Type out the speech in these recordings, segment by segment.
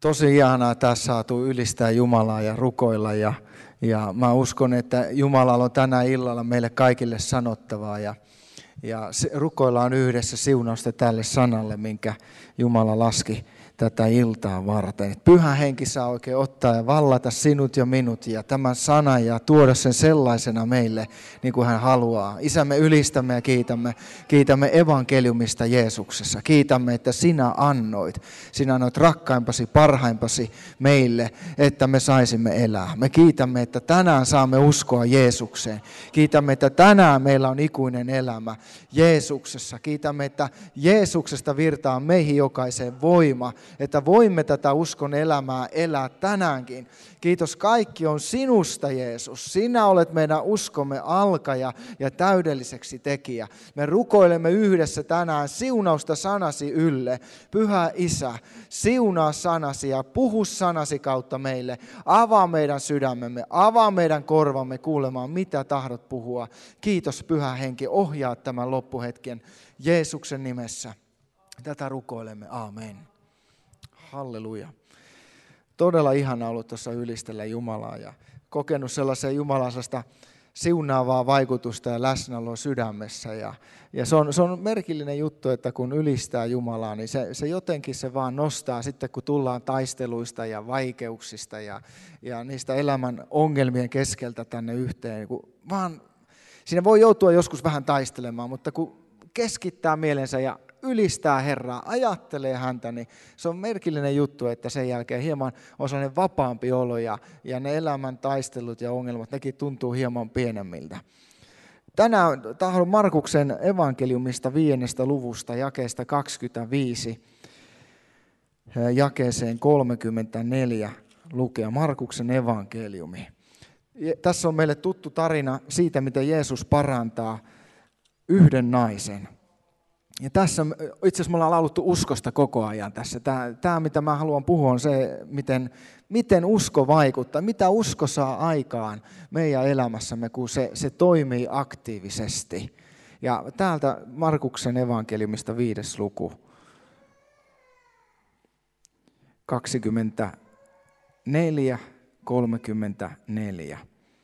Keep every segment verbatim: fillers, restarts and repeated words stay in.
Tosi ihanaa tässä saatu ylistää Jumalaa ja rukoilla ja, ja mä uskon, että Jumalalla on tänä illalla meille kaikille sanottavaa ja, ja rukoillaan yhdessä siunausta tälle sanalle, minkä Jumala laski tätä iltaa varten. Pyhä Henki saa oikein ottaa ja vallata sinut ja minut ja tämän sanan ja tuoda sen sellaisena meille, niin kuin hän haluaa. Isä, me ylistämme ja kiitämme, kiitämme evankeliumista Jeesuksessa. Kiitämme, että sinä annoit. Sinä annoit rakkaimpasi, parhaimpasi meille, että me saisimme elää. Me kiitämme, että tänään saamme uskoa Jeesukseen. Kiitämme, että tänään meillä on ikuinen elämä Jeesuksessa. Kiitämme, että Jeesuksesta virtaa meihin jokaiseen voima, että voimme tätä uskon elämää elää tänäänkin. Kiitos, kaikki on sinusta, Jeesus. Sinä olet meidän uskomme alkaja ja täydelliseksi tekijä. Me rukoilemme yhdessä tänään siunausta sanasi ylle. Pyhä Isä, siunaa sanasi ja puhu sanasi kautta meille. Avaa meidän sydämemme, avaa meidän korvamme kuulemaan, mitä tahdot puhua. Kiitos, Pyhä Henki, ohjaa tämän loppuhetken Jeesuksen nimessä. Tätä rukoilemme. Aamen. Halleluja. Todella ihana ollut tuossa ylistellä Jumalaa ja kokenut sellaisen Jumalasesta siunaavaa vaikutusta ja läsnäoloa sydämessä. Ja, ja se, on, se on merkillinen juttu, että kun ylistää Jumalaa, niin se, se jotenkin se vaan nostaa sitten, kun tullaan taisteluista ja vaikeuksista ja, ja niistä elämän ongelmien keskeltä tänne yhteen. Kun vaan, siinä voi joutua joskus vähän taistelemaan, mutta kun keskittää mielensä ja ylistää Herraa, ajattelee häntä, niin se on merkillinen juttu, että sen jälkeen hieman on sellainen vapaampi olo ja, ja ne elämän taistelut ja ongelmat, nekin tuntuu hieman pienemmiltä. Tänään tahdon Markuksen evankeliumista viidennestä luvusta, jakeesta kaksikymmentäviisi, jakeeseen kolmekymmentäneljä lukea Markuksen evankeliumi. Tässä on meille tuttu tarina siitä, miten Jeesus parantaa yhden naisen. Ja tässä itse asiassa me ollaan lauluttu uskosta koko ajan tässä. Tämä, tämä mitä mä haluan puhua, on se, miten, miten usko vaikuttaa, mitä usko saa aikaan meidän elämässämme, kun se, se toimii aktiivisesti. Ja täältä Markuksen evankeliumista viides luku, kaksikymmentäneljä kolmekymmentäneljä.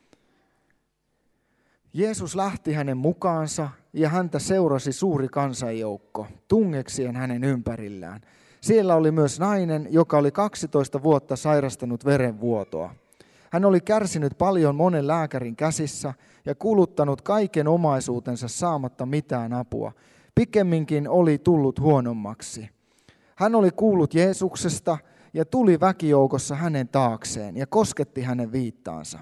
Jeesus lähti hänen mukaansa ja häntä seurasi suuri kansanjoukko, tungeksien hänen ympärillään. Siellä oli myös nainen, joka oli kaksitoista vuotta sairastanut verenvuotoa. Hän oli kärsinyt paljon monen lääkärin käsissä ja kuluttanut kaiken omaisuutensa saamatta mitään apua. Pikemminkin oli tullut huonommaksi. Hän oli kuullut Jeesuksesta ja tuli väkijoukossa hänen taakseen ja kosketti hänen viittaansa.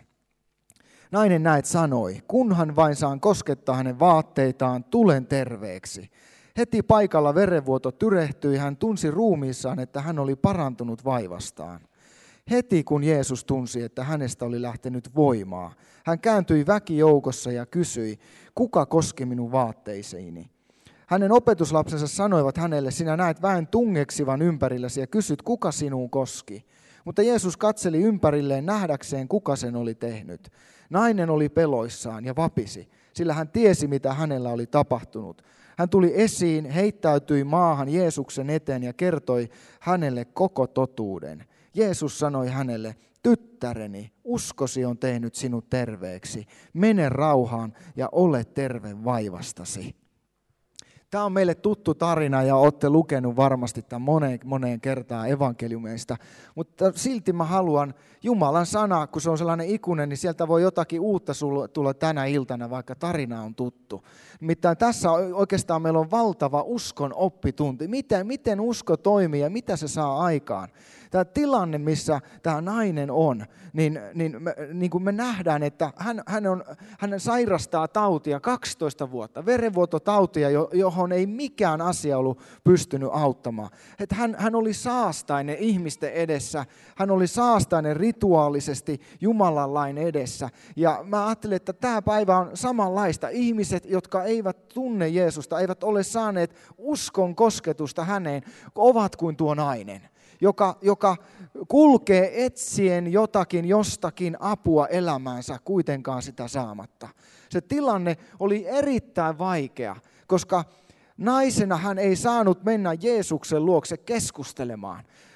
Nainen näet sanoi, kunhan vain saan koskettaa hänen vaatteitaan, tulen terveeksi. Heti paikalla verenvuoto tyrehtyi, hän tunsi ruumiissaan, että hän oli parantunut vaivastaan. Heti kun Jeesus tunsi, että hänestä oli lähtenyt voimaa, hän kääntyi väkijoukossa ja kysyi, kuka koski minun vaatteisiini? Hänen opetuslapsensa sanoivat hänelle, sinä näet väen tungeksivan ympärilläsi ja kysyt, kuka sinuun koski? Mutta Jeesus katseli ympärilleen nähdäkseen, kuka sen oli tehnyt. Nainen oli peloissaan ja vapisi, sillä hän tiesi, mitä hänellä oli tapahtunut. Hän tuli esiin, heittäytyi maahan Jeesuksen eteen ja kertoi hänelle koko totuuden. Jeesus sanoi hänelle, tyttäreni, uskosi on tehnyt sinut terveeksi. Mene rauhaan ja ole terve vaivastasi. Tämä on meille tuttu tarina ja olette lukenut varmasti tämän moneen, moneen kertaan evankeliumeista, mutta silti mä haluan Jumalan sana, kun se on sellainen ikuinen, niin sieltä voi jotakin uutta tulla tänä iltana, vaikka tarina on tuttu. Nimittäin tässä oikeastaan meillä on valtava uskon oppitunti, miten, miten usko toimii ja mitä se saa aikaan. Tämä tilanne, missä tämä nainen on, niin, niin, me, niin kuin me nähdään, että hän, hän, on, hän sairastaa tautia kaksitoista vuotta, verenvuototautia, johon ei mikään asia ollut pystynyt auttamaan. Että hän, hän oli saastainen ihmisten edessä, hän oli saastainen rituaalisesti Jumalan lain edessä. Ja mä ajattelin, että tämä päivä on samanlaista. Ihmiset, jotka eivät tunne Jeesusta, eivät ole saaneet uskon kosketusta häneen, ovat kuin tuo nainen. Joka, joka kulkee etsien jotakin jostakin apua elämäänsä, kuitenkaan sitä saamatta. Se tilanne oli erittäin vaikea, koska naisena hän ei saanut mennä Jeesuksen luokse keskustelemaan.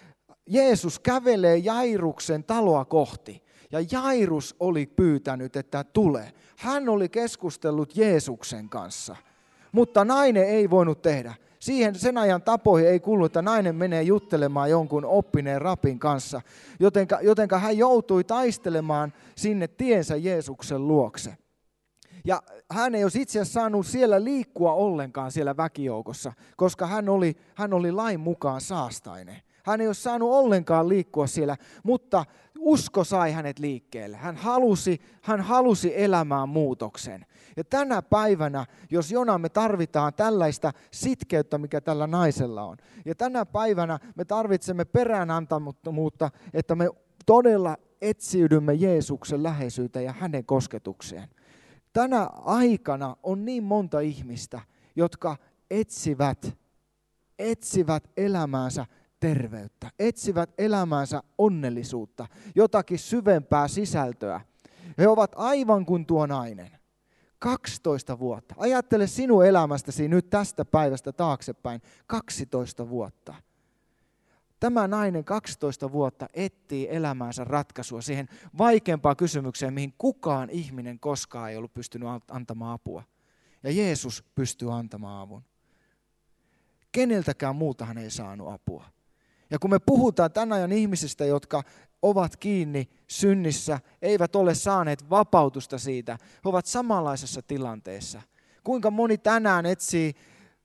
Jeesus kävelee Jairuksen taloa kohti. Ja Jairus oli pyytänyt, että tule. Hän oli keskustellut Jeesuksen kanssa, mutta nainen ei voinut tehdä. Siihen sen ajan tapoihin ei kuulu, että nainen menee juttelemaan jonkun oppineen rapin kanssa, jotenka, jotenka hän joutui taistelemaan sinne tiensä Jeesuksen luokse. Ja hän ei olisi itse asiassa saanut siellä liikkua ollenkaan siellä väkijoukossa, koska hän oli, hän oli lain mukaan saastainen. Hän ei olisi saanut ollenkaan liikkua siellä, mutta usko sai hänet liikkeelle. Hän halusi, hän halusi elämään muutoksen. Ja tänä päivänä, jos jona me tarvitaan tällaista sitkeyttä, mikä tällä naisella on. Ja tänä päivänä me tarvitsemme peräänantamattomuutta, että me todella etsiydymme Jeesuksen läheisyyteen ja hänen kosketukseen. Tänä aikana on niin monta ihmistä, jotka etsivät, etsivät elämäänsä terveyttä, etsivät elämäänsä onnellisuutta, jotakin syvempää sisältöä. He ovat aivan kuin tuo nainen. kaksitoista vuotta. Ajattele sinun elämästäsi nyt tästä päivästä taaksepäin. kaksitoista vuotta. Tämä nainen kaksitoista vuotta etsii elämäänsä ratkaisua siihen vaikeampaan kysymykseen, mihin kukaan ihminen koskaan ei ollut pystynyt antamaan apua. Ja Jeesus pystyy antamaan avun. Keneltäkään muulta hän ei saanut apua. Ja kun me puhutaan tämän ajan ihmisistä, jotka ovat kiinni synnissä, eivät ole saaneet vapautusta siitä, he ovat samanlaisessa tilanteessa. Kuinka moni tänään etsii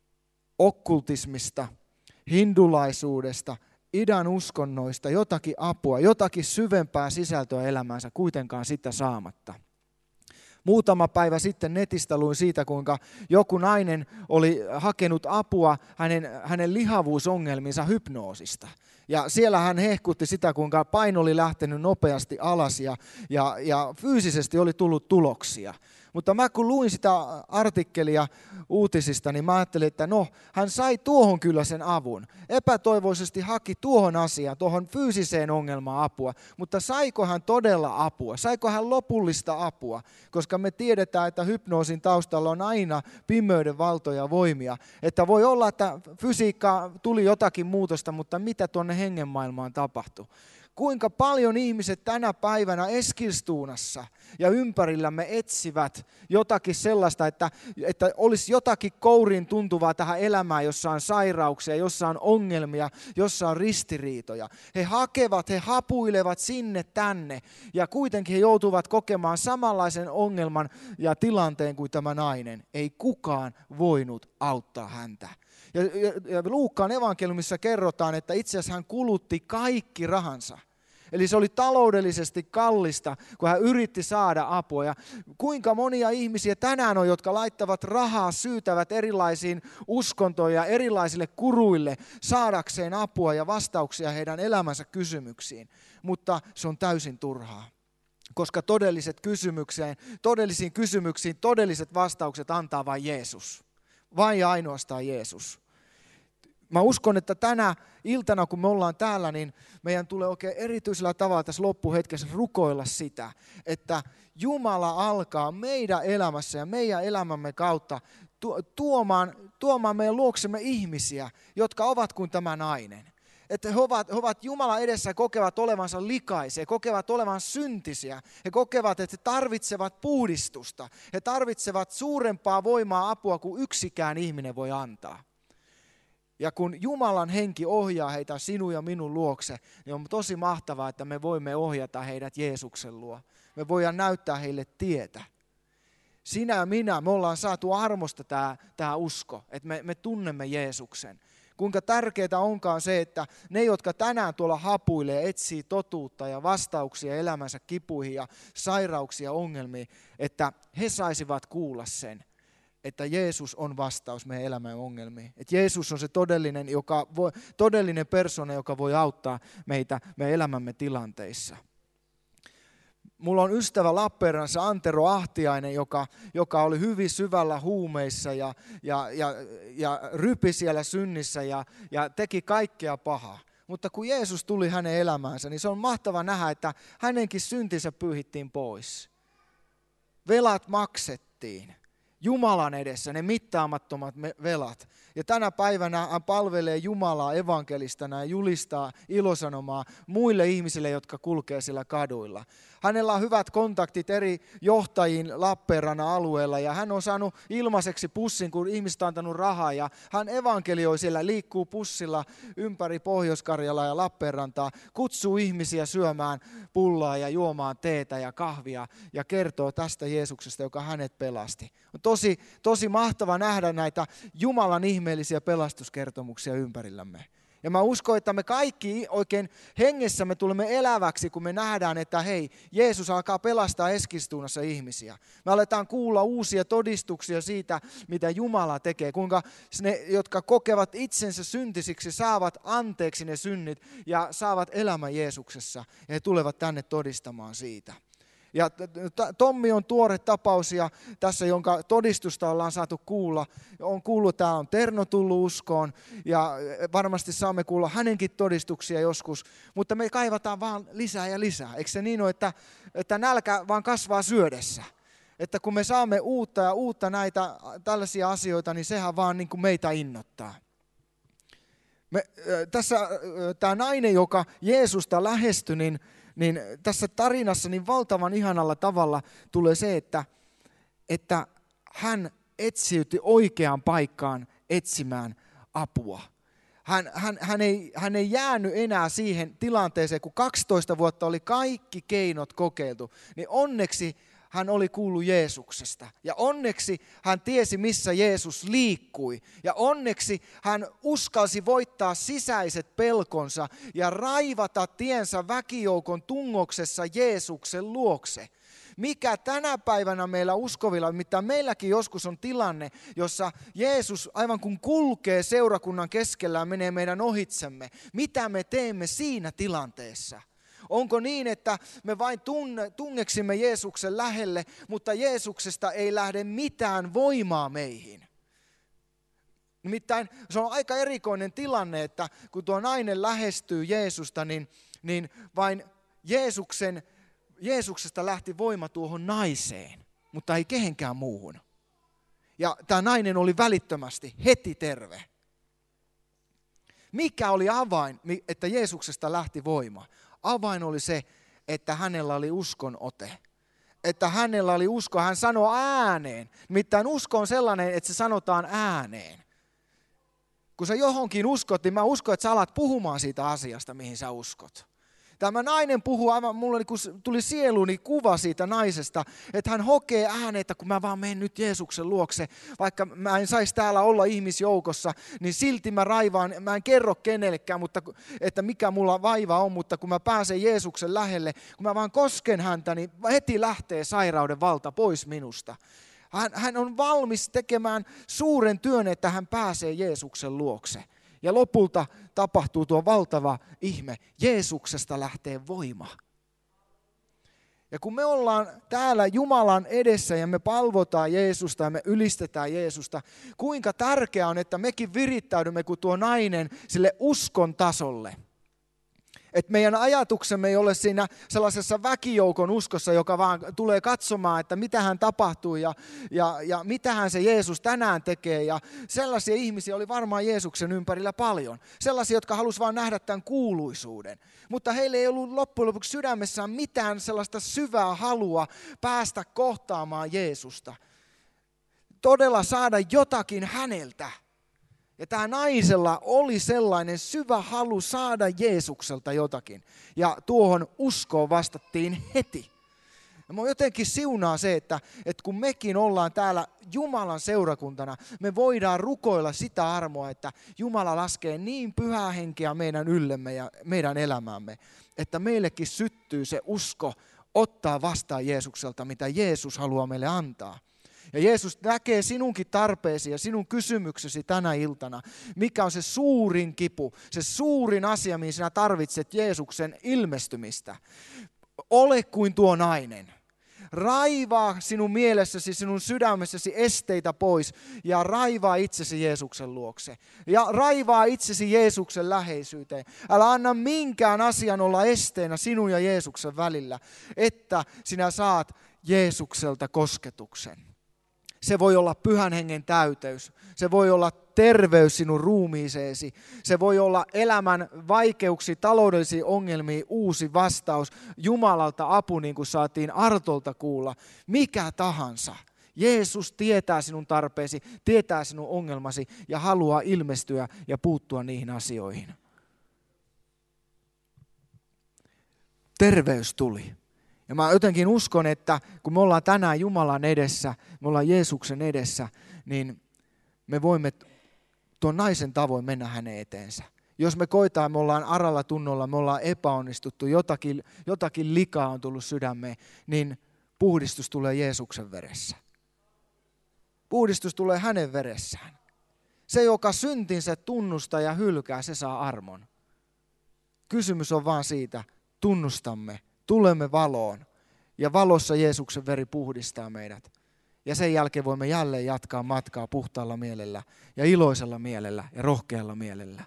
okkultismista, hindulaisuudesta, idän uskonnoista jotakin apua, jotakin syvempää sisältöä elämäänsä, kuitenkaan sitä saamatta. Muutama päivä sitten netistä luin siitä, kuinka joku nainen oli hakenut apua hänen, hänen lihavuusongelmiinsa hypnoosista. Ja siellä hän hehkutti sitä, kuinka paino oli lähtenyt nopeasti alas ja, ja, ja fyysisesti oli tullut tuloksia. Mutta mä kun luin sitä artikkelia uutisista, niin mä ajattelin, että no, hän sai tuohon kyllä sen avun. Epätoivoisesti haki tuohon asiaan, tuohon fyysiseen ongelmaan apua. Mutta saiko hän todella apua? Saiko hän lopullista apua? Koska me tiedetään, että hypnoosin taustalla on aina pimeyden valtoja voimia. Että voi olla, että fysiikkaan tuli jotakin muutosta, mutta mitä tuonne hengenmaailmaan tapahtui? Kuinka paljon ihmiset tänä päivänä Eskilstuunassa ja ympärillämme etsivät jotakin sellaista, että, että olisi jotakin kouriin tuntuvaa tähän elämään, jossa on sairauksia, jossa on ongelmia, jossa on ristiriitoja. He hakevat, he hapuilevat sinne tänne ja kuitenkin he joutuvat kokemaan samanlaisen ongelman ja tilanteen kuin tämä nainen. Ei kukaan voinut auttaa häntä. Ja, ja, ja Luukkaan evankeliumissa kerrotaan, että itse asiassa hän kulutti kaikki rahansa. Eli se oli taloudellisesti kallista, kun hän yritti saada apua. Ja kuinka monia ihmisiä tänään on, jotka laittavat rahaa, syytävät erilaisiin uskontoihin ja erilaisille kuruille saadakseen apua ja vastauksia heidän elämänsä kysymyksiin. Mutta se on täysin turhaa. Koska todelliset kysymykseen, todellisiin kysymyksiin todelliset vastaukset antaa vain Jeesus. Vain ja ainoastaan Jeesus. Mä uskon, että tänä iltana, kun me ollaan täällä, niin meidän tulee oikein erityisellä tavalla tässä loppuhetkessä rukoilla sitä, että Jumala alkaa meidän elämässä ja meidän elämämme kautta tuomaan, tuomaan meidän luoksemme ihmisiä, jotka ovat kuin tämä nainen. Että he ovat, he ovat Jumala edessä, kokevat olevansa likaisia, kokevat olevan syntisiä. He kokevat, että he tarvitsevat puhdistusta. He tarvitsevat suurempaa voimaa apua kuin yksikään ihminen voi antaa. Ja kun Jumalan henki ohjaa heitä sinun ja minun luokse, niin on tosi mahtavaa, että me voimme ohjata heidät Jeesuksen luo. Me voidaan näyttää heille tietä. Sinä ja minä, me ollaan saatu armosta tämä, tämä usko, että me, me tunnemme Jeesuksen. Kuinka tärkeää onkaan se, että ne, jotka tänään tuolla hapuilee, etsii totuutta ja vastauksia elämänsä kipuihin ja sairauksia ongelmiin, että he saisivat kuulla sen, että Jeesus on vastaus meidän elämän ongelmiin. Että Jeesus on se todellinen, joka voi, todellinen persona, joka voi auttaa meitä meidän elämämme tilanteissa. Mulla on ystävä Lappeenrannassa Antero Ahtiainen, joka, joka oli hyvin syvällä huumeissa ja, ja, ja, ja rypi siellä synnissä ja, ja teki kaikkea pahaa. Mutta kun Jeesus tuli hänen elämäänsä, niin se on mahtava nähdä, että hänenkin syntinsä pyyhittiin pois. Velat maksettiin. Jumalan edessä, ne mittaamattomat velat. Ja tänä päivänä hän palvelee Jumalaa evankelistana ja julistaa ilosanomaa muille ihmisille, jotka kulkee sillä kaduilla. Hänellä on hyvät kontaktit eri johtajiin Lappeenrannan alueella ja hän on saanut ilmaiseksi pussin, kun ihmiset on antanut rahaa. Ja hän evankelioi siellä, liikkuu pussilla ympäri Pohjois-Karjalaa ja Lappeenrantaa, kutsuu ihmisiä syömään pullaa ja juomaan teetä ja kahvia ja kertoo tästä Jeesuksesta, joka hänet pelasti. On tosi, tosi mahtava nähdä näitä Jumalan ihmeellisiä pelastuskertomuksia ympärillämme. Ja mä uskon, että me kaikki oikein hengessämme tulemme eläväksi, kun me nähdään, että hei, Jeesus alkaa pelastaa Eskilstunassa ihmisiä. Me aletaan kuulla uusia todistuksia siitä, mitä Jumala tekee, kuinka ne, jotka kokevat itsensä syntisiksi, saavat anteeksi ne synnit ja saavat elämän Jeesuksessa. Ja he tulevat tänne todistamaan siitä. Ja Tommi on tuore tapaus ja tässä, jonka todistusta ollaan saatu kuulla. On kuullut, että on Terno tullut uskoon ja varmasti saamme kuulla hänenkin todistuksia joskus. Mutta me kaivataan vaan lisää ja lisää. Eikö se niin ole, että, että nälkä vaan kasvaa syödessä? Että kun me saamme uutta ja uutta näitä tällaisia asioita, niin sehän vaan niin kuin meitä innoittaa. Me, tässä tämä nainen, joka Jeesusta lähestyi, niin Niin tässä tarinassa niin valtavan ihanalla tavalla tulee se, että, että hän etsiytyi oikeaan paikkaan etsimään apua. Hän, hän, hän, ei, hän ei jäänyt enää siihen tilanteeseen, kun kaksitoista vuotta oli kaikki keinot kokeiltu, niin onneksi hän oli kuullut Jeesuksesta ja onneksi hän tiesi, missä Jeesus liikkui ja onneksi hän uskalsi voittaa sisäiset pelkonsa ja raivata tiensä väkijoukon tungoksessa Jeesuksen luokse. Mikä tänä päivänä meillä uskovilla, mitä meilläkin joskus on tilanne, jossa Jeesus aivan kun kulkee seurakunnan keskellä ja menee meidän ohitsemme, mitä me teemme siinä tilanteessa? Onko niin, että me vain tunne, tungeksimme Jeesuksen lähelle, mutta Jeesuksesta ei lähde mitään voimaa meihin? Nimittäin se on aika erikoinen tilanne, että kun tuo nainen lähestyy Jeesusta, niin, niin vain Jeesuksen, Jeesuksesta lähti voima tuohon naiseen, mutta ei kehenkään muuhun. Ja tämä nainen oli välittömästi heti terve. Mikä oli avain, että Jeesuksesta lähti voima? Avain oli se, että hänellä oli uskon ote. Että hänellä oli usko, hän sanoi ääneen. Nimittäin usko on sellainen, että se sanotaan ääneen. Kun sä johonkin uskot, niin mä uskon, että sä alat puhumaan siitä asiasta, mihin sä uskot. Tämä nainen puhuu, aivan mulla tuli sieluuni kuva siitä naisesta, että hän hokee ääneen, että kun mä vaan menen nyt Jeesuksen luokse, vaikka mä en saisi täällä olla ihmisjoukossa, niin silti mä raivaan, mä en kerro kenellekään, mutta, että mikä mulla vaiva on, mutta kun mä pääsen Jeesuksen lähelle, kun mä vaan kosken häntä, niin heti lähtee sairauden valta pois minusta. Hän, hän on valmis tekemään suuren työn, että hän pääsee Jeesuksen luokse. Ja lopulta tapahtuu tuo valtava ihme. Jeesuksesta lähtee voima. Ja kun me ollaan täällä Jumalan edessä ja me palvotaan Jeesusta ja me ylistetään Jeesusta, kuinka tärkeää on, että mekin virittäydymme kuin tuo nainen sille uskon tasolle. Että meidän ajatuksemme ei ole siinä sellaisessa väkijoukon uskossa, joka vaan tulee katsomaan, että mitähän tapahtuu ja, ja, ja mitähän se Jeesus tänään tekee. Ja sellaisia ihmisiä oli varmaan Jeesuksen ympärillä paljon. Sellaisia, jotka halusivat vaan nähdä tämän kuuluisuuden. Mutta heillä ei ollut loppujen lopuksi sydämessään mitään sellaista syvää halua päästä kohtaamaan Jeesusta. Todella saada jotakin häneltä. Ja tämä naisella oli sellainen syvä halu saada Jeesukselta jotakin. Ja tuohon uskoon vastattiin heti. Ja minua jotenkin siunaa se, että, että kun mekin ollaan täällä Jumalan seurakuntana, me voidaan rukoilla sitä armoa, että Jumala laskee niin pyhää henkeä meidän yllemme ja meidän elämäämme, että meillekin syttyy se usko ottaa vastaan Jeesukselta, mitä Jeesus haluaa meille antaa. Ja Jeesus näkee sinunkin tarpeesi ja sinun kysymyksesi tänä iltana, mikä on se suurin kipu, se suurin asia, mihin sinä tarvitset Jeesuksen ilmestymistä. Ole kuin tuo nainen. Raivaa sinun mielessäsi, sinun sydämessäsi esteitä pois ja raivaa itsesi Jeesuksen luokse. Ja raivaa itsesi Jeesuksen läheisyyteen. Älä anna minkään asian olla esteenä sinun ja Jeesuksen välillä, että sinä saat Jeesukselta kosketuksen. Se voi olla pyhän hengen täyteys. Se voi olla terveys sinun ruumiiseesi. Se voi olla elämän vaikeuksiin, taloudellisiin ongelmiin uusi vastaus. Jumalalta apu, niin kuin saatiin Artolta kuulla. Mikä tahansa. Jeesus tietää sinun tarpeesi, tietää sinun ongelmasi ja haluaa ilmestyä ja puuttua niihin asioihin. Terveys tuli. Ja mä jotenkin uskon, että kun me ollaan tänään Jumalan edessä, me ollaan Jeesuksen edessä, niin me voimme tuon naisen tavoin mennä hänen eteensä. Jos me koitaan, me ollaan aralla tunnolla, me ollaan epäonnistuttu, jotakin, jotakin likaa on tullut sydämeen, niin puhdistus tulee Jeesuksen veressä. Puhdistus tulee hänen veressään. Se, joka syntinsä tunnustaa ja hylkää, se saa armon. Kysymys on vaan siitä, tunnustamme, tulemme valoon ja valossa Jeesuksen veri puhdistaa meidät. Ja sen jälkeen voimme jälleen jatkaa matkaa puhtaalla mielellä ja iloisella mielellä ja rohkealla mielellä.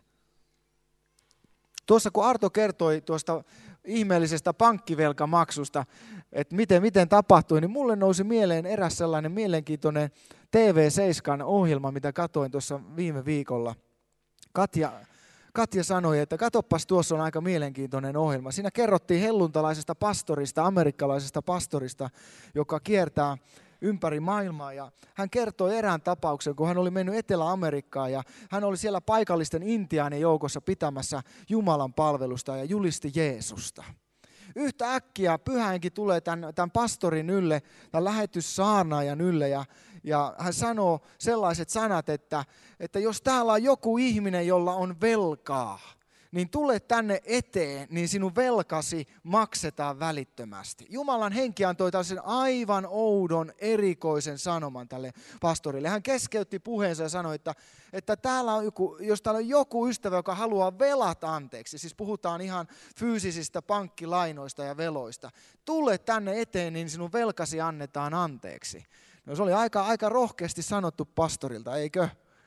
Tuossa kun Arto kertoi tuosta ihmeellisestä pankkivelkamaksusta, että miten, miten tapahtui, niin mulle nousi mieleen eräs sellainen mielenkiintoinen T V seitsemän ohjelma, mitä katsoin tuossa viime viikolla. Katja, Katja sanoi, että katoppas, tuossa on aika mielenkiintoinen ohjelma. Siinä kerrottiin helluntalaisesta pastorista, amerikkalaisesta pastorista, joka kiertää ympäri maailmaa. Ja hän kertoi erään tapauksen, kun hän oli mennyt Etelä-Amerikkaan ja hän oli siellä paikallisten intiaanien joukossa pitämässä Jumalan palvelusta ja julisti Jeesusta. Yhtä äkkiä Pyhä Henki tulee tämän, tämän pastorin ylle, tämän lähetyssaarnaajan ylle ja, ja hän sanoo sellaiset sanat, että, että jos täällä on joku ihminen, jolla on velkaa, niin tule tänne eteen, niin sinun velkasi maksetaan välittömästi. Jumalan henki antoi tällaisen aivan oudon, erikoisen sanoman tälle pastorille. Hän keskeytti puheensa ja sanoi, että, että täällä on joku, jos täällä on joku ystävä, joka haluaa velat anteeksi, siis puhutaan ihan fyysisistä pankkilainoista ja veloista, tule tänne eteen, niin sinun velkasi annetaan anteeksi. No, se oli aika, aika rohkeasti sanottu pastorilta, eikö?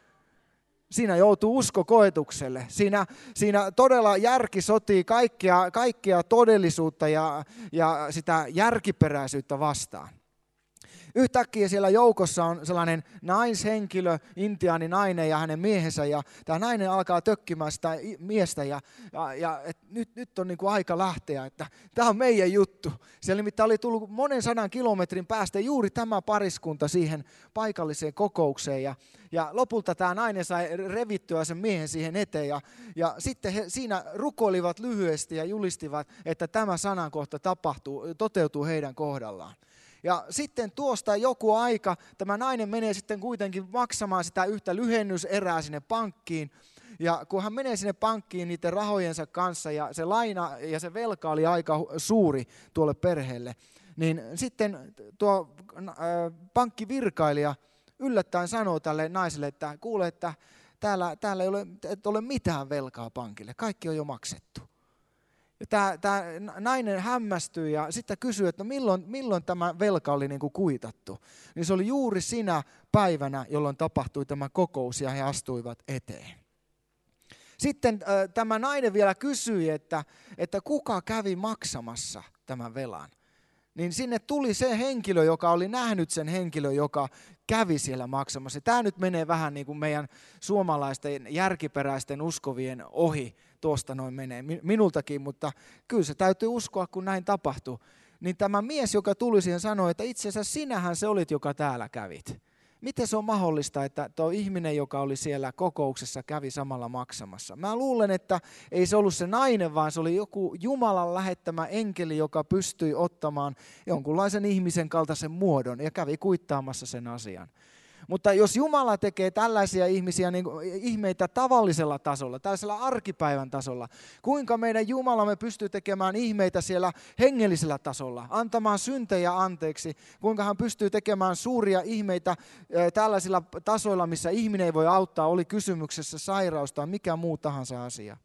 Siinä joutuu usko koetukselle. Siinä, siinä todella järki sotii kaikkea, kaikkea todellisuutta ja, ja sitä järkiperäisyyttä vastaan. Yhtäkkiä siellä joukossa on sellainen naishenkilö, intiaani nainen ja hänen miehensä, ja tämä nainen alkaa tökkimään sitä miestä, ja, ja, ja et nyt, nyt on niin kuin aika lähteä, että tämä on meidän juttu. Siellä nimittäin oli tullut monen sadan kilometrin päästä juuri tämä pariskunta siihen paikalliseen kokoukseen, ja, ja lopulta tämä nainen sai revittyä sen miehen siihen eteen, ja, ja sitten he siinä rukoilivat lyhyesti ja julistivat, että tämä sanankohta tapahtuu, toteutuu heidän kohdallaan. Ja sitten tuosta joku aika tämä nainen menee sitten kuitenkin maksamaan sitä yhtä lyhennyserää sinne pankkiin. Ja kun hän menee sinne pankkiin niiden rahojensa kanssa ja se laina ja se velka oli aika suuri tuolle perheelle, niin sitten tuo pankkivirkailija yllättäen sanoo tälle naiselle, että kuule, että täällä, täällä ei ole, et ole mitään velkaa pankille, kaikki on jo maksettu. Ja tämä, tämä nainen hämmästyi ja sitten kysyi, että milloin, milloin tämä velka oli niin kuin kuitattu. Niin se oli juuri sinä päivänä, jolloin tapahtui tämä kokous ja he astuivat eteen. Sitten äh, tämä nainen vielä kysyi, että, että kuka kävi maksamassa tämän velan. Niin sinne tuli se henkilö, joka oli nähnyt sen henkilö, joka kävi siellä maksamassa. Tämä nyt menee vähän niin kuin meidän suomalaisten järkiperäisten uskovien ohi. Tuosta noin menee minultakin, mutta kyllä se täytyy uskoa, kun näin tapahtui. Niin tämä mies, joka tuli siihen, sanoi, että itse asiassa sinähän se olit, joka täällä kävit. Miten se on mahdollista, että tuo ihminen, joka oli siellä kokouksessa, kävi samalla maksamassa? Mä luulen, että ei se ollut se nainen, vaan se oli joku Jumalan lähettämä enkeli, joka pystyi ottamaan jonkunlaisen ihmisen kaltaisen muodon ja kävi kuittaamassa sen asian. Mutta jos Jumala tekee tällaisia ihmisiä, niin ihmeitä tavallisella tasolla, tällaisella arkipäivän tasolla, kuinka meidän Jumalamme pystyy tekemään ihmeitä siellä hengellisellä tasolla, antamaan syntejä anteeksi, kuinka hän pystyy tekemään suuria ihmeitä tällaisilla tasoilla, missä ihminen ei voi auttaa, oli kysymyksessä sairaus tai mikä muu tahansa asia.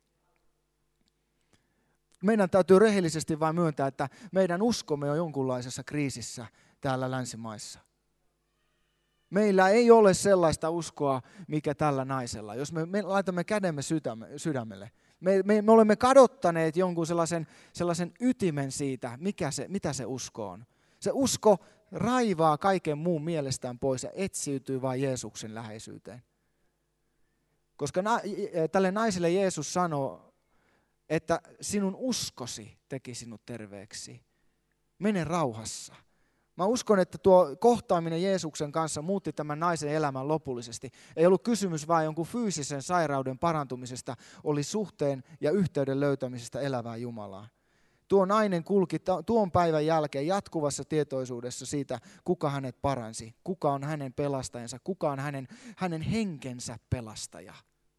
Meidän täytyy rehellisesti vain myöntää, että meidän uskomme on jonkunlaisessa kriisissä täällä länsimaissa. Meillä ei ole sellaista uskoa, mikä tällä naisella. Jos me, me laitamme kädemme sydämelle, me, me, me olemme kadottaneet jonkun sellaisen, sellaisen ytimen siitä, mikä se, mitä se usko on. Se usko raivaa kaiken muun mielestään pois ja etsiytyy vain Jeesuksen läheisyyteen. Koska na- tälle naiselle Jeesus sanoo, että sinun uskosi teki sinut terveeksi. Mene rauhassa. Mä uskon, että tuo kohtaaminen Jeesuksen kanssa muutti tämän naisen elämän lopullisesti. Ei ollut kysymys vain jonkun fyysisen sairauden parantumisesta, oli suhteen ja yhteyden löytämisestä elävään Jumalaan. Tuo nainen kulki tuon päivän jälkeen jatkuvassa tietoisuudessa siitä, kuka hänet paransi, kuka on hänen pelastajansa, kuka on hänen, hänen henkensä pelastaja.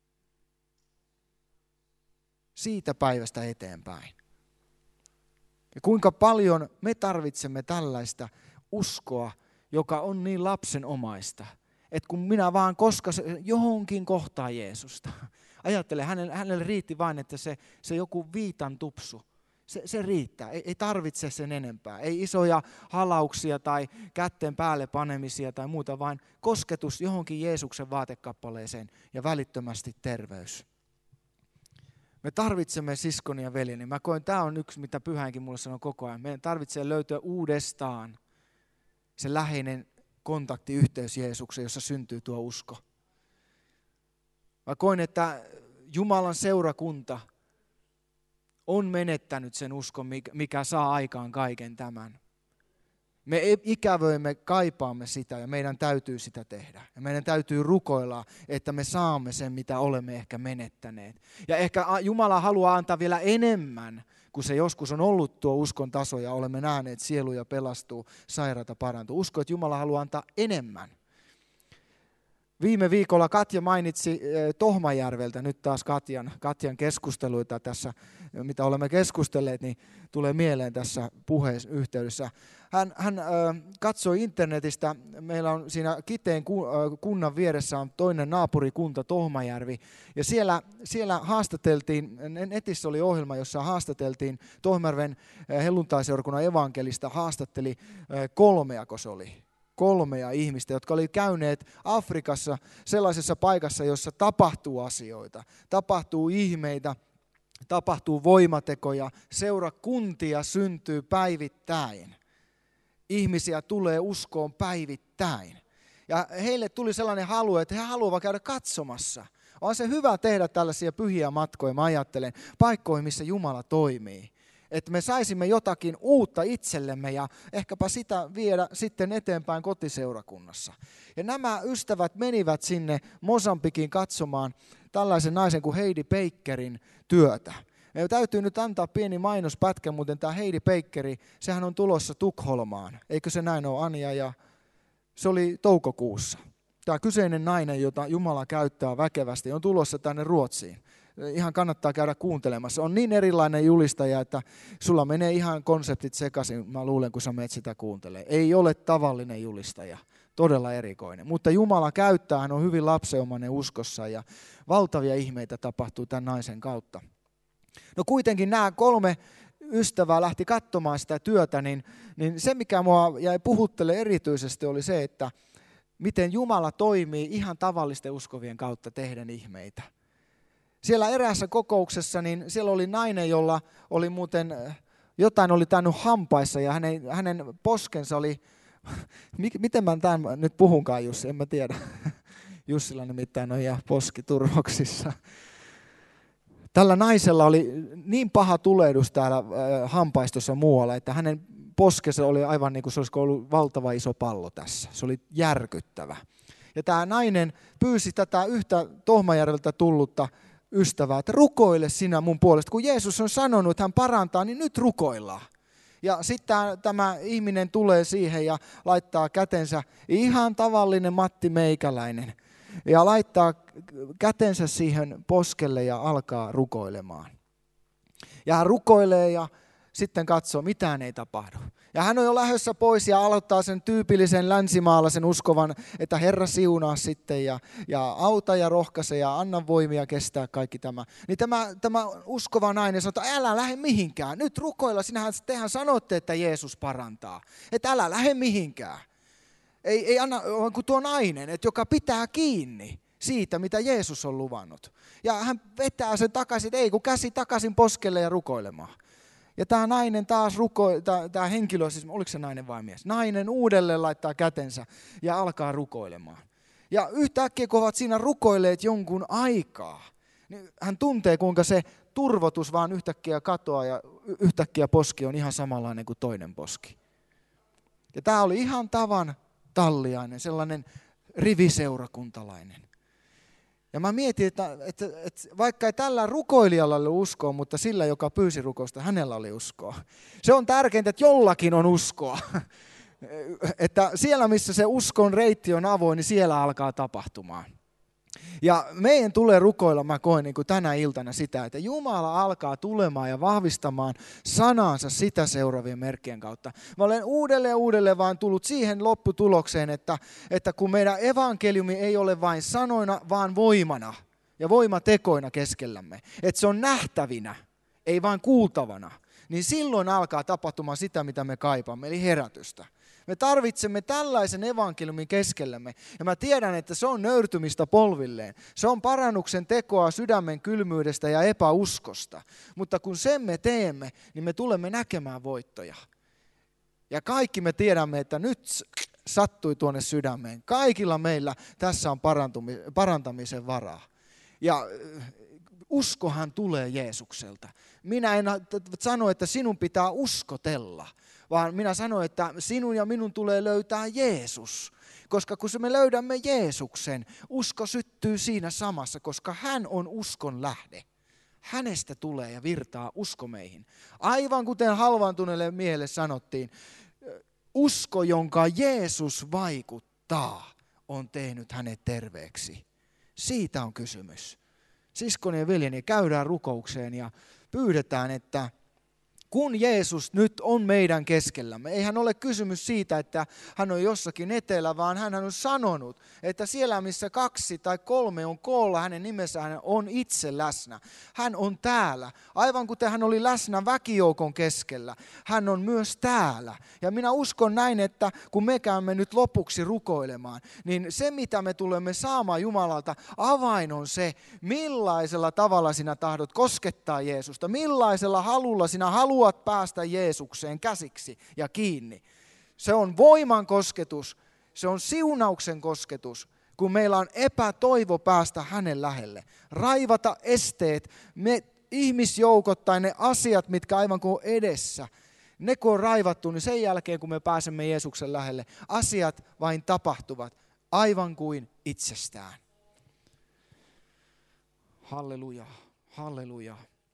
Siitä päivästä eteenpäin. Ja kuinka paljon me tarvitsemme tällaista uskoa, joka on niin lapsenomaista, että kun minä vaan koska se johonkin kohtaa Jeesusta. Ajattele, hänelle, hänelle riitti vain, että se, se joku viitan tupsu. Se, se riittää, ei, ei tarvitse sen enempää. Ei isoja halauksia tai kätten päälle panemisia tai muuta, vaan kosketus johonkin Jeesuksen vaatekappaleeseen ja välittömästi terveys. Me tarvitsemme siskoni ja veljeni. Mä koen, tämä on yksi, mitä Pyhänkin mulle sanoo koko ajan. Meidän tarvitsee löytyä uudestaan se läheinen kontakti, yhteys Jeesukseen, jossa syntyy tuo usko. Mä koen, että Jumalan seurakunta on menettänyt sen uskon, mikä saa aikaan kaiken tämän. Me ikävöimme, kaipaamme sitä ja meidän täytyy sitä tehdä. Ja meidän täytyy rukoilla, että me saamme sen, mitä olemme ehkä menettäneet. Ja ehkä Jumala haluaa antaa vielä enemmän, kun se joskus on ollut tuo uskon taso ja olemme nähneet sieluja pelastuu, sairaata parantuu. Usko, että Jumala haluaa antaa enemmän. Viime viikolla Katja mainitsi Tohmajärveltä, nyt taas Katjan, Katjan keskusteluita tässä, mitä olemme keskustelleet, niin tulee mieleen tässä puheen yhteydessä. Hän, hän äh, katsoi internetistä, meillä on siinä Kiteen kunnan vieressä on toinen naapurikunta Tohmajärvi, ja siellä, siellä haastateltiin, netissä oli ohjelma, jossa haastateltiin Tohmajärven helluntaiseurakunnan evankelista, haastatteli äh, kolmeako se oli. kolmea ihmistä, jotka oli käyneet Afrikassa sellaisessa paikassa, jossa tapahtuu asioita, tapahtuu ihmeitä, tapahtuu voimatekoja, seurakuntia syntyy päivittäin. Ihmisiä tulee uskoon päivittäin. Ja heille tuli sellainen halu, että he haluavat käydä katsomassa. On se hyvä tehdä tällaisia pyhiä matkoja, mä ajattelen, paikkoihin, missä Jumala toimii. Että me saisimme jotakin uutta itsellemme ja ehkäpä sitä viedä sitten eteenpäin kotiseurakunnassa. Ja nämä ystävät menivät sinne Mosambikiin katsomaan tällaisen naisen kuin Heidi Peikkerin työtä. Ja täytyy nyt antaa pieni mainospätkä, muuten tämä Heidi Peikkeri, sehän on tulossa Tukholmaan. Eikö se näin ole, Anja? Ja se oli toukokuussa. Tämä kyseinen nainen, jota Jumala käyttää väkevästi, on tulossa tänne Ruotsiin. Ihan kannattaa käydä kuuntelemassa. On niin erilainen julistaja, että sulla menee ihan konseptit sekaisin, mä luulen, kun sä menet sitä kuuntelemaan. Ei ole tavallinen julistaja, todella erikoinen. Mutta Jumala käyttää, hän on hyvin lapsenomainen uskossa ja valtavia ihmeitä tapahtuu tämän naisen kautta. No kuitenkin nämä kolme ystävää lähti katsomaan sitä työtä, niin, niin se mikä mua jäi puhuttele erityisesti oli se, että miten Jumala toimii ihan tavallisten uskovien kautta tehden ihmeitä. Siellä eräässä kokouksessa, niin siellä oli nainen, jolla oli muuten, jotain oli tainnut hampaissa ja hänen, hänen poskensa oli, miten mä tämän nyt puhunkaan Jussi, en mä tiedä. Jussilla nimittäin on ihan poskiturvoksissa. Tällä naisella oli niin paha tulehdus täällä hampaistossa muualla, että hänen poskensa oli aivan niin kuin se olisi ollut valtava iso pallo tässä. Se oli järkyttävä. Ja tämä nainen pyysi tätä yhtä Tohmajärveltä tullutta ystävää, että rukoile sinä mun puolesta. Kun Jeesus on sanonut, että hän parantaa, niin nyt rukoillaan. Ja sitten tämä ihminen tulee siihen ja laittaa kätensä, ihan tavallinen Matti Meikäläinen, ja laittaa kätensä siihen poskelle ja alkaa rukoilemaan. Ja hän rukoilee ja sitten katsoo, mitään ei tapahdu. Ja hän on jo lähdössä pois ja aloittaa sen tyypillisen länsimaalaisen uskovan, että Herra siunaa sitten ja, ja auta ja rohkaise ja anna voimia kestää kaikki tämä. Niin tämä, tämä uskova nainen sanoo, että älä lähde mihinkään. Nyt rukoilla, sinähän tehän sanotte, että Jeesus parantaa. Että älä lähde mihinkään. Ei, ei anna, kuin tuo nainen, että joka pitää kiinni siitä, mitä Jeesus on luvannut. Ja hän vetää sen takaisin, ei kun käsi takaisin poskelle ja rukoilemaan. Ja tämä nainen taas rukoilee, tämä henkilö, siis oliko se nainen vai mies? Nainen uudelleen laittaa kätensä ja alkaa rukoilemaan. Ja yhtäkkiä kun ovat siinä rukoilleet jonkun aikaa, niin hän tuntee kuinka se turvotus vaan yhtäkkiä katoaa ja yhtäkkiä poski on ihan samanlainen kuin toinen poski. Ja tämä oli ihan tavan talliainen, sellainen riviseurakuntalainen. Ja mä mietin, että, että, että vaikka ei tällä rukoilijalla ole uskoa, mutta sillä, joka pyysi rukousta, hänellä oli uskoa. Se on tärkeintä, että jollakin on uskoa. Että siellä, missä se uskon reitti on avoin, niin siellä alkaa tapahtumaan. Ja meidän tulee rukoilla, mä koen niin kuin tänä iltana sitä, että Jumala alkaa tulemaan ja vahvistamaan sanansa sitä seuraavien merkkien kautta. Mä olen uudelleen uudelleen vaan tullut siihen lopputulokseen, että, että kun meidän evankeliumi ei ole vain sanoina, vaan voimana ja voimatekoina keskellämme, että se on nähtävinä, ei vain kuultavana, niin silloin alkaa tapahtumaan sitä, mitä me kaipaamme, eli herätystä. Me tarvitsemme tällaisen evankeliumin keskellämme. Ja mä tiedän, että se on nöyrtymistä polvilleen. Se on parannuksen tekoa sydämen kylmyydestä ja epäuskosta. Mutta kun sen me teemme, niin me tulemme näkemään voittoja. Ja kaikki me tiedämme, että nyt sattui tuonne sydämeen. Kaikilla meillä tässä on parantamisen varaa. Ja uskohan tulee Jeesukselta. Minä en sano, että sinun pitää uskotella, vaan minä sanon, että sinun ja minun tulee löytää Jeesus. Koska kun me löydämme Jeesuksen, usko syttyy siinä samassa, koska hän on uskon lähde. Hänestä tulee ja virtaa usko meihin. Aivan kuten halvaantuneelle miehelle sanottiin, usko, jonka Jeesus vaikuttaa, on tehnyt hänet terveeksi. Siitä on kysymys. Siskoni ja veljeni, käydään rukoukseen ja pyydetään, että kun Jeesus nyt on meidän keskellämme, eihän ole kysymys siitä, että hän on jossakin etelä, vaan hän on sanonut, että siellä missä kaksi tai kolme on koolla hänen nimensä, hän on itse läsnä. Hän on täällä, aivan kuten hän oli läsnä väkijoukon keskellä, hän on myös täällä. Ja minä uskon näin, että kun me käymme nyt lopuksi rukoilemaan, niin se mitä me tulemme saamaan Jumalalta, avain on se, millaisella tavalla sinä tahdot koskettaa Jeesusta, millaisella halulla sinä haluat Haluat päästä Jeesukseen käsiksi ja kiinni. Se on voiman kosketus, se on siunauksen kosketus, kun meillä on epätoivo päästä hänen lähelle. Raivata esteet, me ihmisjoukot tai ne asiat, mitkä aivan kuin edessä. Ne kun on raivattu, niin sen jälkeen kun me pääsemme Jeesuksen lähelle, asiat vain tapahtuvat aivan kuin itsestään. Halleluja, halleluja.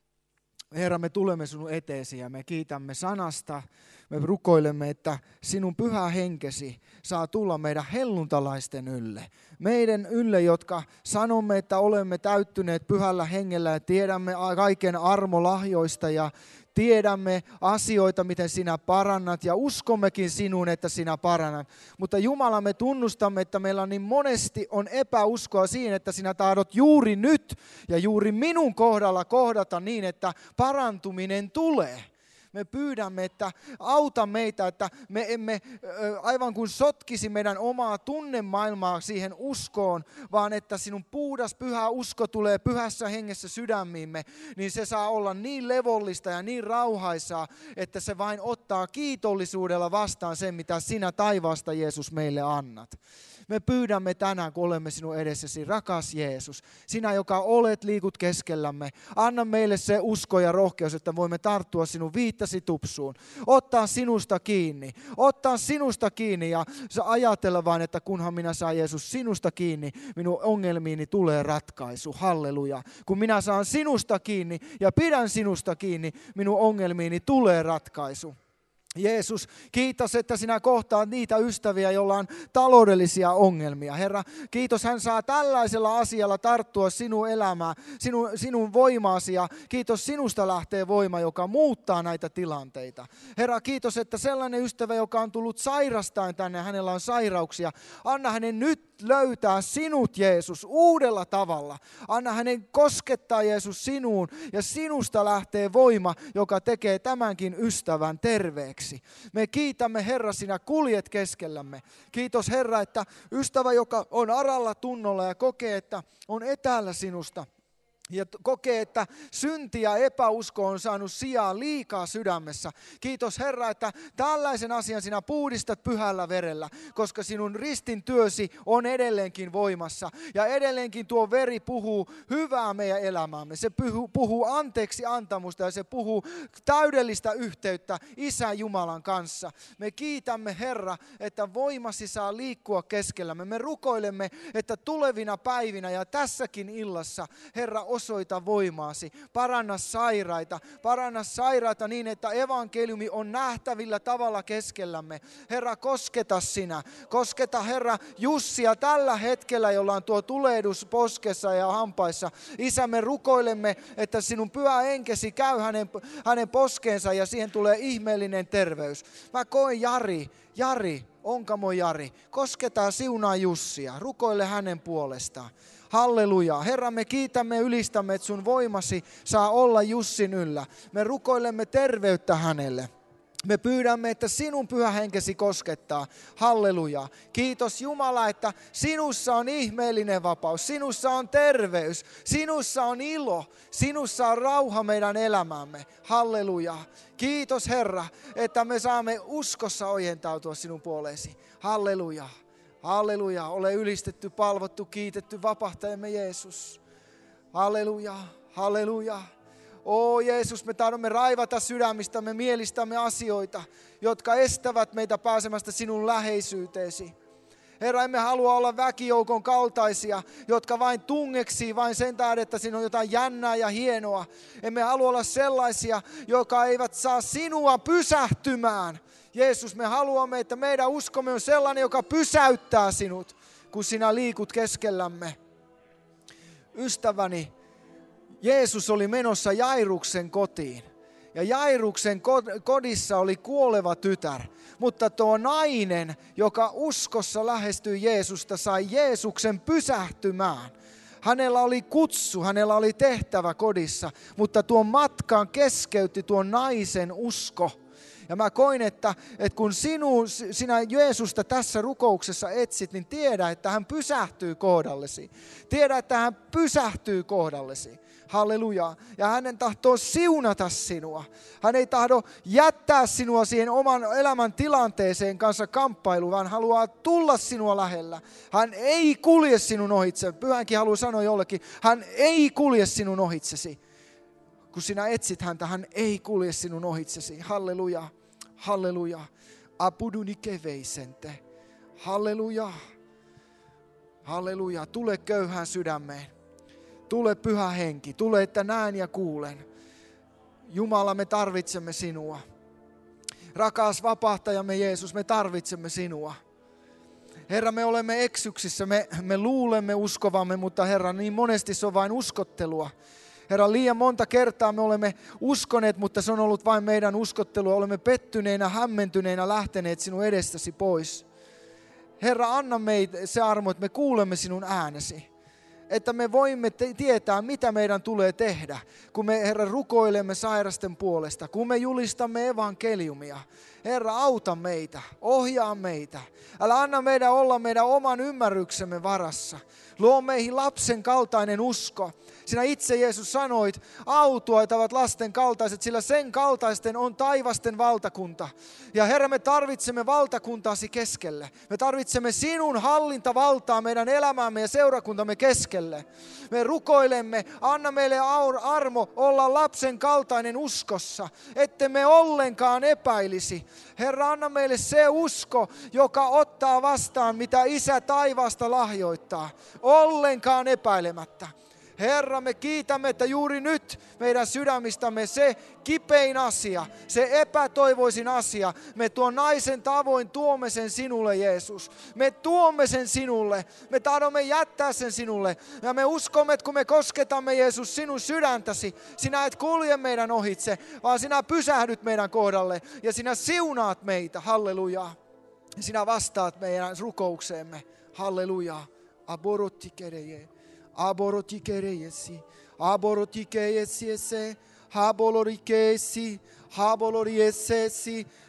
Herra, me tulemme sinun eteesi ja me kiitämme sanasta. Me rukoilemme, että sinun pyhä henkesi saa tulla meidän helluntalaisten ylle. Meidän ylle, jotka sanomme, että olemme täyttyneet pyhällä hengellä ja tiedämme kaiken armolahjoista ja tiedämme asioita, miten sinä parannat ja uskommekin sinuun, että sinä parannat. Mutta Jumala, me tunnustamme, että meillä on niin monesti on epäuskoa siinä, että sinä tahdot juuri nyt ja juuri minun kohdalla kohdata niin, että parantuminen tulee. Me pyydämme, että auta meitä, että me emme aivan kuin sotkisi meidän omaa tunnemaailmaa siihen uskoon, vaan että sinun puhdas pyhä usko tulee pyhässä hengessä sydämiimme, niin se saa olla niin levollista ja niin rauhaisaa, että se vain ottaa kiitollisuudella vastaan sen, mitä sinä taivaasta, Jeesus, meille annat. Me pyydämme tänään, kun olemme sinun edessäsi, rakas Jeesus, sinä, joka olet, liikut keskellämme, anna meille se usko ja rohkeus, että voimme tarttua sinun viittasi tupsuun, ottaa sinusta kiinni, ottaa sinusta kiinni ja ajatella vain, että kunhan minä saan Jeesus sinusta kiinni, minun ongelmiini tulee ratkaisu, halleluja. Kun minä saan sinusta kiinni ja pidän sinusta kiinni, minun ongelmiini tulee ratkaisu. Jeesus, kiitos, että sinä kohtaat niitä ystäviä, joilla on taloudellisia ongelmia. Herra, kiitos, hän saa tällaisella asialla tarttua sinun elämään, sinun, sinun voimaasi ja kiitos, sinusta lähtee voima, joka muuttaa näitä tilanteita. Herra, kiitos, että sellainen ystävä, joka on tullut sairastaan tänne, hänellä on sairauksia, anna hänen nyt löytää sinut, Jeesus, uudella tavalla. Anna hänen koskettaa, Jeesus, sinuun ja sinusta lähtee voima, joka tekee tämänkin ystävän terveeksi. Me kiitämme, Herra, sinä kuljet keskellämme. Kiitos, Herra, että ystävä, joka on aralla tunnolla ja kokee, että on etäällä sinusta, ja kokee, että synti ja epäusko on saanut sijaa liikaa sydämessä. Kiitos Herra, että tällaisen asian sinä puhdistat pyhällä verellä, koska sinun ristin työsi on edelleenkin voimassa. Ja edelleenkin tuo veri puhuu hyvää meidän elämäämme. Se puhuu, puhuu anteeksi antamusta ja se puhuu täydellistä yhteyttä Isän Jumalan kanssa. Me kiitämme Herra, että voimasi saa liikkua keskellämme. Me rukoilemme, että tulevina päivinä ja tässäkin illassa, Herra, osoita voimaasi, paranna sairaita, paranna sairaita niin, että evankeliumi on nähtävillä tavalla keskellämme. Herra, kosketa sinä, kosketa Herra Jussia tällä hetkellä, jolla on tuo tulehdus poskessa ja hampaissa. Isä, me rukoilemme, että sinun pyhä henkesi käy hänen, hänen poskeensa ja siihen tulee ihmeellinen terveys. Mä koen Jari, Jari, Onkamo Jari, kosketaan siunaa Jussia, rukoile hänen puolestaan. Halleluja. Herra, me kiitämme ja ylistämme, että sun voimasi saa olla Jussin yllä. Me rukoilemme terveyttä hänelle. Me pyydämme, että sinun pyhä henkesi koskettaa. Halleluja. Kiitos Jumala, että sinussa on ihmeellinen vapaus. Sinussa on terveys. Sinussa on ilo. Sinussa on rauha meidän elämämme. Halleluja. Kiitos Herra, että me saamme uskossa ojentautua sinun puoleesi. Halleluja. Halleluja, ole ylistetty, palvottu, kiitetty, vapahtajamme Jeesus. Halleluja, halleluja. O Jeesus, me tahdomme raivata sydämistämme, mielistämme asioita, jotka estävät meitä pääsemästä sinun läheisyyteesi. Herra, emme halua olla väkijoukon kaltaisia, jotka vain tungeksii vain sen tähden, että siinä on jotain jännää ja hienoa. Emme halua olla sellaisia, jotka eivät saa sinua pysähtymään. Jeesus, me haluamme, että meidän uskomme on sellainen, joka pysäyttää sinut, kun sinä liikut keskellämme. Ystäväni, Jeesus oli menossa Jairuksen kotiin. Ja Jairuksen kodissa oli kuoleva tytär. Mutta tuo nainen, joka uskossa lähestyi Jeesusta, sai Jeesuksen pysähtymään. Hänellä oli kutsu, hänellä oli tehtävä kodissa, mutta tuon matkan keskeytti tuon naisen usko. Ja mä koin, että, että kun sinu, sinä Jeesusta tässä rukouksessa etsit, niin tiedä, että hän pysähtyy kohdallesi. Tiedä, että hän pysähtyy kohdallesi. Halleluja. Ja hänen tahtoo siunata sinua. Hän ei tahdo jättää sinua siihen oman elämän tilanteeseen kanssa kamppailuun, vaan haluaa tulla sinua lähellä. Hän ei kulje sinun ohitse. Pyhänkin haluaa sanoa jollekin, hän ei kulje sinun ohitsesi. Kun sinä etsit häntä, hän ei kulje sinun ohitsesi. Halleluja, halleluja. Apuduni keveisente. Halleluja, halleluja. Tule köyhään sydämeen. Tule pyhä henki. Tule, että näen ja kuulen. Jumala, me tarvitsemme sinua. Rakas vapahtajamme Jeesus, me tarvitsemme sinua. Herra, me olemme eksyksissä. Me, me luulemme uskovamme, mutta Herra, niin monesti se on vain uskottelua. Herra, liian monta kertaa me olemme uskoneet, mutta se on ollut vain meidän uskottelua. Olemme pettyneinä, hämmentyneinä lähteneet sinun edestäsi pois. Herra, anna meitä se armo, että me kuulemme sinun äänesi. Että me voimme tietää, mitä meidän tulee tehdä, kun me, Herra, rukoilemme sairasten puolesta, kun me julistamme evankeliumia. Herra, auta meitä, ohjaa meitä. Älä anna meidän olla meidän oman ymmärryksemme varassa. Luo meihin lapsen kaltainen usko. Sinä itse, Jeesus, sanoit, autuaat ovat lasten kaltaiset, sillä sen kaltaisten on taivasten valtakunta. Ja Herra, me tarvitsemme valtakuntaasi keskelle. Me tarvitsemme sinun hallintavaltaa meidän elämäämme ja seurakuntamme keskelle. Me rukoilemme, anna meille armo olla lapsen kaltainen uskossa, ette me ollenkaan epäilisi. Herra, anna meille se usko, joka ottaa vastaan, mitä Isä taivaasta lahjoittaa, ollenkaan epäilemättä. Herra, me kiitämme, että juuri nyt meidän sydämistämme se kipein asia, se epätoivoisin asia, me tuon naisen tavoin tuomme sen sinulle, Jeesus. Me tuomme sen sinulle, me tahdomme jättää sen sinulle. Ja me uskomme, että kun me kosketamme, Jeesus, sinun sydäntäsi, sinä et kulje meidän ohitse, vaan sinä pysähdyt meidän kohdalle ja sinä siunaat meitä, halleluja. Sinä vastaat meidän rukoukseemme, halleluja. Aborotti kereje. Aboroti kerejesi, aboroti kejesiese, habolori keesi, habolori esesi,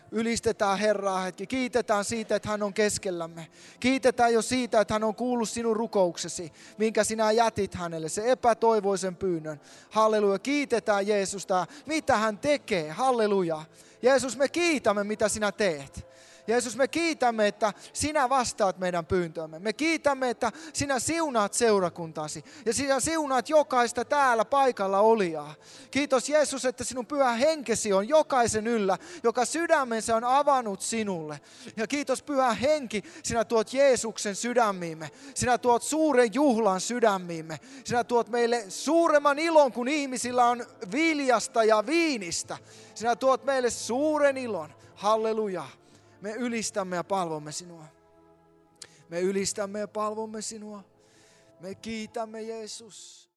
Ylistetään Herraa hetki. Kiitetään siitä, että hän on keskellämme. Kiitetään jo siitä, että hän on kuullut sinun rukouksesi, minkä sinä jätit hänelle, se epätoivoisen pyynnön. Halleluja. Kiitetään Jeesusta, mitä hän tekee. Halleluja. Jeesus, me kiitämme, mitä sinä teet. Jeesus, me kiitämme, että sinä vastaat meidän pyyntöömme. Me kiitämme, että sinä siunaat seurakuntasi ja sinä siunaat jokaista täällä paikalla olijaa. Kiitos Jeesus, että sinun pyhä henkesi on jokaisen yllä, joka sydämensä on avannut sinulle. Ja kiitos Pyhä Henki, sinä tuot Jeesuksen sydämiimme. Sinä tuot suuren juhlan sydämiimme. Sinä tuot meille suuremman ilon, kun ihmisillä on viljasta ja viinistä. Sinä tuot meille suuren ilon. Halleluja. Me ylistämme ja palvomme sinua. Me ylistämme ja palvomme sinua. Me kiitämme Jeesus.